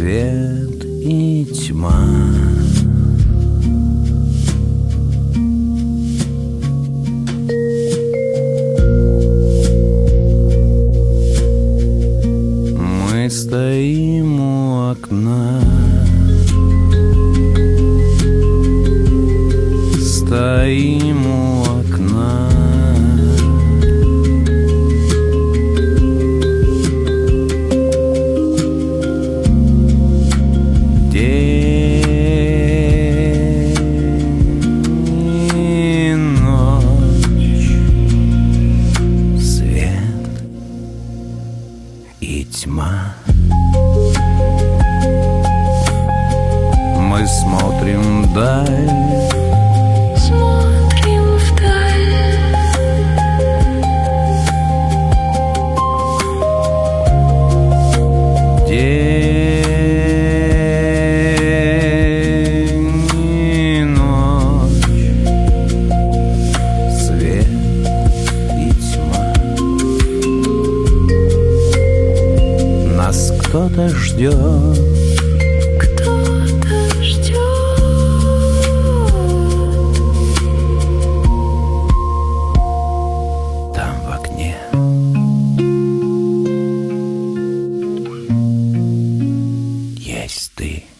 свет и тьма. Мы стоим у окна, стоим у окна. И тьма. Мы смотрим вдаль, смотрим вдаль. День и ночь, свет и тьма. Нас кто-то ждет, Кто-то ждет. там в окне. Есть ты.